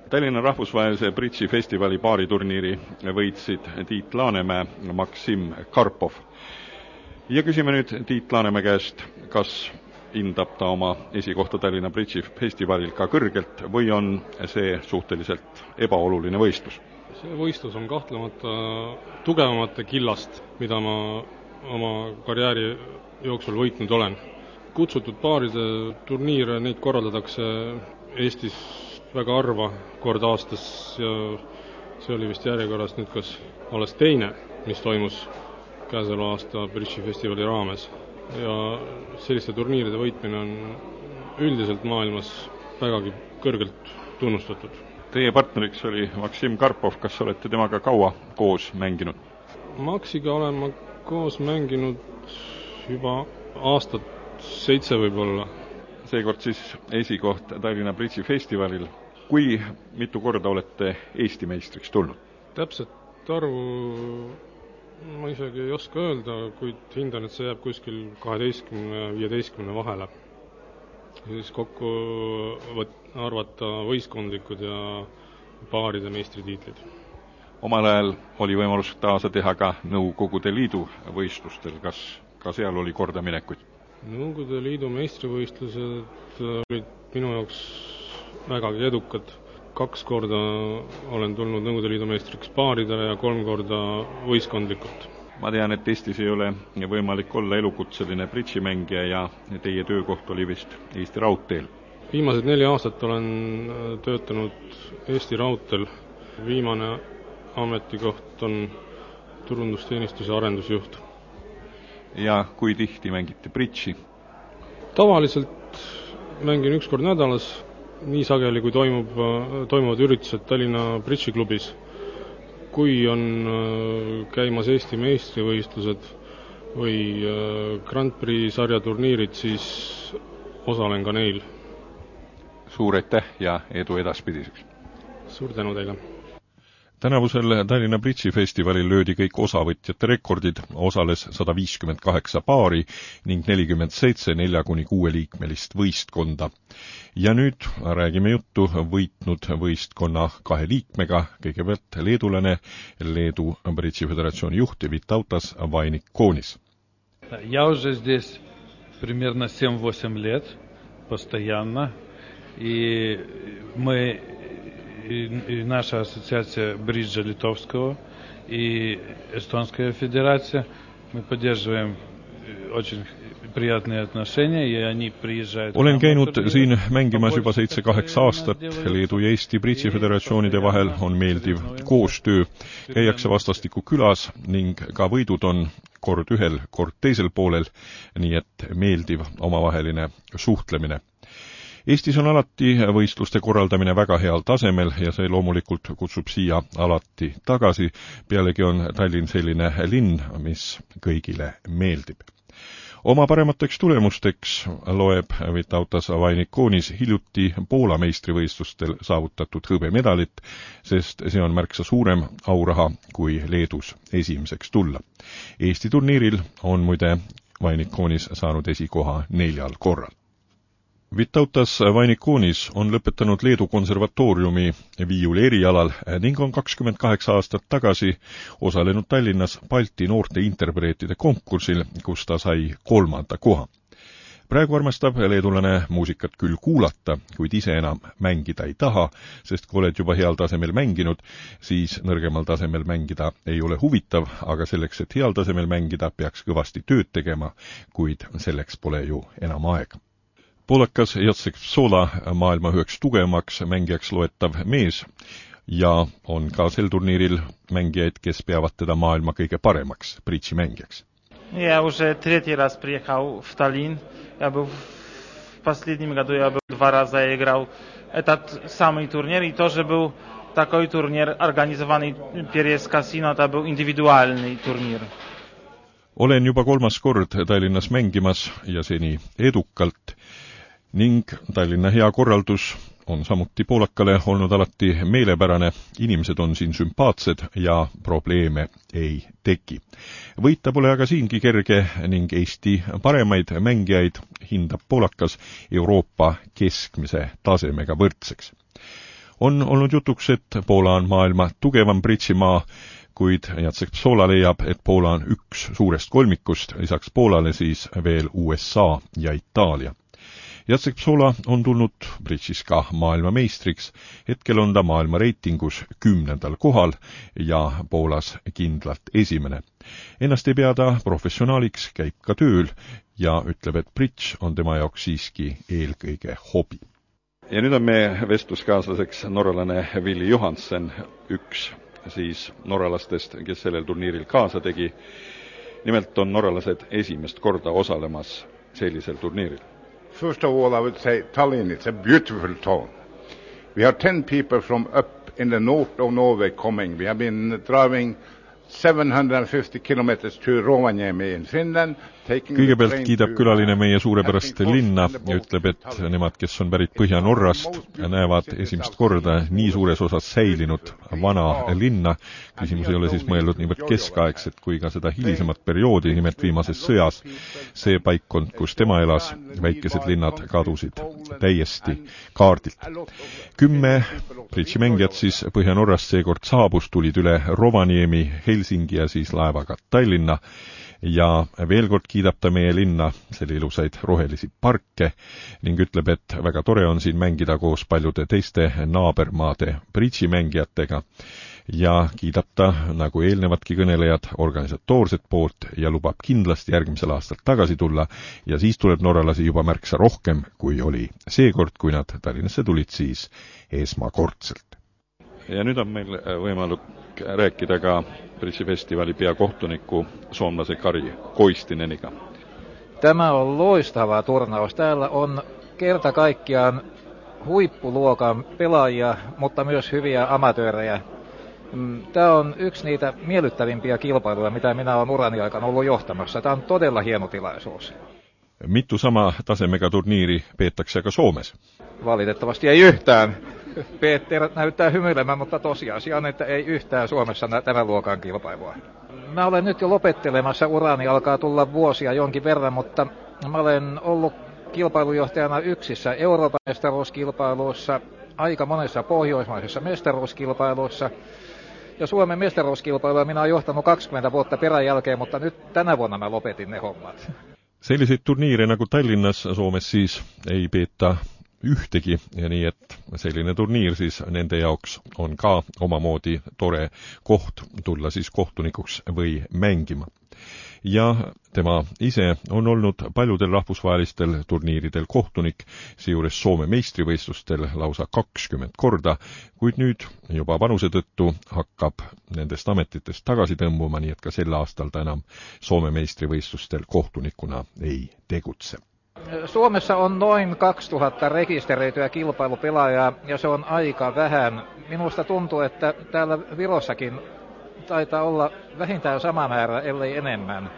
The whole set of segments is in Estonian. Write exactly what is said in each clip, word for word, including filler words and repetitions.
Tallinna rahvusvahelise bridžifestivali paariturniiri võitsid Tiit Laanemäe, Maksim Karpov. Ja küsime nüüd Tiit Laanemäe käest, kas hindab ta oma esikohta Tallinna bridžifestivalil ka kõrgelt või on see suhteliselt ebaoluline võistlus? See võistlus on kahtlemata tugevamate killast, mida ma oma karjääri jooksul võitnud olen. Kutsutud paaride turniire, neid korraldatakse Eestis väga harva kord aastas ja see oli vist järjekorras nüüd kas alles teine, mis toimus käesoleva aasta bridžifestivali raames. Ja selliste turniiride võitmine on üldiselt maailmas vägagi kõrgelt tunnustatud. Teie partneriks oli Maksim Karpov, kas olete temaga kaua koos mänginud? Maksiga olen ma koos mänginud juba aastat seitse võib-olla. Seekord siis esikoht Tallinna bridžifestivalil. Kui mitu korda olete Eesti meistriks tulnud? Täpselt arvu ma isegi ei oska öelda, kuid hindan, et see jääb kuskil kaheteistkümne ja viieteistkümne vahele. Siis kokku võt- arvata võistkondlikud ja paaride meistritiitlid. Omal ajal oli võimalus taasa teha ka Nõukogude Liidu võistlustel. Kas ka seal oli kordaminekuid? Nõukogude Liidu meistrivõistlused olid minu jaoks vägagi edukad. Kaks korda olen tulnud Nõukogude Liidu meistriks paaridele ja kolm korda võistkondlikult. Ma tean, et Eestis ei ole võimalik olla elukutseline bridžimängija ja teie töökoht oli vist Eesti Raudteel. Viimased neli aastat olen töötanud Eesti Raudteel. Viimane ametikoht on turundusteenistuse arendusjuht. Ja kui tihti mängite bridži? Tavaliselt mängin üks kord nädalas, nii sageli kui toimub, toimuvad üritused Tallinna bridžiklubis. Kui on käimas Eesti meistrivõistlused või Grand Prix sarja turniirid, siis osalen ka neil. Suur aitäh ja edu edaspidiseks! Suur tänu teile! Tänavusel Tallinna bridžifestivalil löödi kõik osavõtjate rekordid, osales sada viiskümmend kaheksa paari ning nelikümmend seitse nelja kuni kuue liikmelist võistkonda. Ja nüüd räägime juttu võitnud võistkonna kahe liikmega, kõigepealt leedulane, Leedu bridžiföderatsiooni juht Vytautas Vainikonis. Я уже здесь примерно семь-восемь лет, постоянно, и мы и наша ассоциация бриджа Литовского и Эстонская федерация, мы поддерживаем очень приятные отношения, и они приезжают. Olen käinud siin mängimas juba seitse-kaheksa aastat. Leedu ja Eesti bridžiföderatsioonide vahel on meeldiv koostöö. Käiakse vastastikku külas ning ka võidud on kord ühel, kord teisel poolel, nii et meeldiv omavaheline suhtlemine. Eestis on alati võistluste korraldamine väga heal tasemel ja see loomulikult kutsub siia alati tagasi. Pealegi on Tallinn selline linn, mis kõigile meeldib. Oma paremateks tulemusteks loeb Vytautas Vainikonis hiljuti Poola meistrivõistlustel saavutatud hõbemedalit, sest see on märksa suurem auraha kui Leedus esimeseks tulla. Eesti turniiril on muide Vainikonis saanud esikoha neljal korral. Vytautas Vainikonis on lõpetanud Leedu konservatooriumi viiuli erialal ning on kakskümmend kaheksa aastat tagasi osalenud Tallinnas Balti noorte interpreetide konkursil, kus ta sai kolmanda koha. Praegu armastab leedulane muusikat küll kuulata, kuid ise enam mängida ei taha, sest kui oled juba heal tasemel mänginud, siis nõrgemal tasemel mängida ei ole huvitav, aga selleks, et heal tasemel mängida, peaks kõvasti tööd tegema, kuid selleks pole ju enam aega. Poolakas Jacek Psola, maailma üheks tugevamaks mängijaks loetav mees ja on ka sel turniiril mängijaid, kes peavad teda maailma kõige paremaks bridžimängijaks. Ja уже третий раз приехал в Таллин. Я был в последнем году, я был два раза, я играл этот самый турнир, и тоже был такой турнир, организованный через Casino, это был индивидуальный турнир. Olen juba kolmas kord Tallinnas mängimas ja seni edukalt. Ning Tallinna hea korraldus on samuti poolakale olnud alati meelepärane, inimesed on siin sümpaatsed ja probleeme ei teki. Võita pole aga siingi kerge ning Eesti paremaid mängijaid hindab poolakas Euroopa keskmise tasemega võrdseks. On olnud jutuks, et Poola on maailma tugevam bridžimaa, kuid Jacek Psola leiab, et Poola on üks suurest kolmikust, lisaks Poolale siis veel U S A ja Itaalia. Jacek Psola on tulnud bridžis ka maailmameistriks, hetkel on ta maailma reitingus kümnendal kohal ja Poolas kindlalt esimene. Ennast ei pea ta professionaaliks, käib ka tööl ja ütleb, et bridž on tema jaoks siiski eelkõige hobi. Ja nüüd on meie vestluskaaslaseks norralane Willi Johansen, üks siis norralastest, kes sellel turniiril kaasa tegi. Nimelt on norralased esimest korda osalemas sellisel turniiril. First of all, I would say Tallinn, it's a beautiful town. We have ten people from up in the north of Norway coming. We have been driving seven hundred fifty kilometers to Rovaniemi in Finland. Kõigepealt kiidab külaline meie suurepärast linna ja ütleb, et nemad, kes on pärit Põhja-Norrast, näevad esimest korda nii suures osas säilinud vana linna. Küsimus ei ole siis mõeldud niivõrd keskaegset kui ka seda hilisemat perioodi, nimelt viimases sõjas. See paikkond, kus tema elas, väikesed linnad kadusid täiesti kaardilt. Kümme bridžimängijat siis Põhja-Norrast seekord saabus, tulid üle Rovaniemi, Helsingi ja siis laevaga Tallinna. Ja veel kord kiidab ta meie linna, selle ilusaid rohelisi parke ning ütleb, et väga tore on siin mängida koos paljude teiste naabermaade bridžimängijatega ja kiidab ta, nagu eelnevatki kõnelejad, organisatoorset poolt ja lubab kindlasti järgmisel aastal tagasi tulla ja siis tuleb norralasi juba märksa rohkem, kui oli seekord, kui nad Tallinnasse tulid siis esmakordselt. Ja nüüd on meil võimalik rääkida ka bridžifestivali peakohtuniku soomlase Kari Koistineniga. Tämä on loistava turnaus. Täällä on kerta kaikkiaan huippuluokan pelaajia, mutta myös hyviä amatöörejä. Tämä on yksi niitä miellyttävimpiä kilpailuja, mitä minä olen urani aikana ollut johtamassa. Tämä on todella hieno tilaisuus. Mitu sama tasemega turniiri peetakse ka Suomes? Valitettavasti ei yhtään. Peter näyttää hymyilemään, mutta tosiasia on, että ei yhtään Suomessa tämän luokan kilpailua. Mä olen nyt jo lopettelemassa urani, alkaa tulla vuosia jonkin verran, mutta mä olen ollut kilpailujohtajana yksissä Euroopan mestaruuskilpailuissa, aika monessa pohjoismaisessa mestaruuskilpailuissa. Ja Suomen mestaruuskilpailua minä olen johtanut kaksikymmentä vuotta peräjälkeen, mutta nyt tänä vuonna mä lopetin ne hommat. Selliseid turniire nagu Tallinnas Suomes siis ei peeta ühtegi ja nii, et selline turniir siis nende jaoks on ka omamoodi tore koht tulla siis kohtunikuks või mängima. Ja tema ise on olnud paljudel rahvusvahelistel turniiridel kohtunik, seejuures Soome meistrivõistlustel lausa kakskümmend korda, kuid nüüd juba vanuse tõttu hakkab nendest ametitest tagasi tõmbuma, nii et ka sel aastal ta enam Soome meistrivõistlustel kohtunikuna ei tegutse. Suomessa on noin kaksituhatta rekisteröityä kilpailupelaajaa ja se on aika vähän. Minusta tuntuu, että täällä Virossakin taitaa olla vähintään sama määrä, ellei enemmän.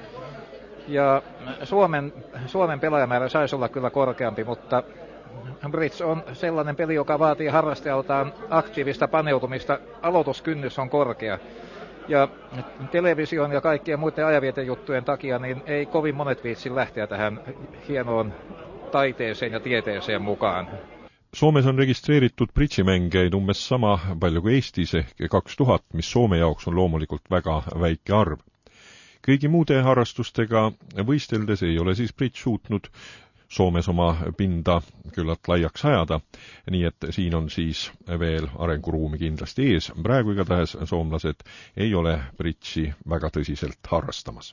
Ja Suomen, Suomen pelaajamäärä saisi olla kyllä korkeampi, mutta bridge on sellainen peli, joka vaatii harrastajaltaan aktiivista paneutumista. Aloituskynnys on korkea. Ja television ja kaikkien muiden ajavietejuttujen takia niin ei kovin monet viitsi lähteä tähän hienoon taiteeseen ja tieteeseen mukaan. Soomes on registreeritud bridžimängeid umbes sama palju kui Eestis ehk kaks tuhat, mis Soome jaoks on loomulikult väga väike arv. Kõigi muude harrastustega võisteldes ei ole siis bridž suutnud Soomes oma pinda küllalt laiaks ajada, nii et siin on siis veel arenguruumi kindlasti ees. Praegu igatahes soomlased ei ole bridži väga tõsiselt harrastamas.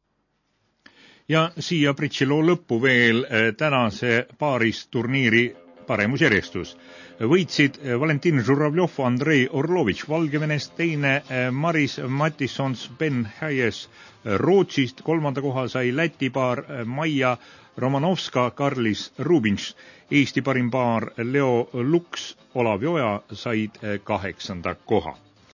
Ja siia bridžiloo lõppu veel tänase paaris turniiri paremusjärjestus. Võitsid Valentin Žuravljov, Andrei Orlovitš Valgevenest, teine Maris Matissons Ben Hayes Rootsist, kolmanda koha sai Läti paar Maija Romanovska, Karlis Rubinš, Eesti parim paar Leo Luks, Olav Joja said kaheksanda koha.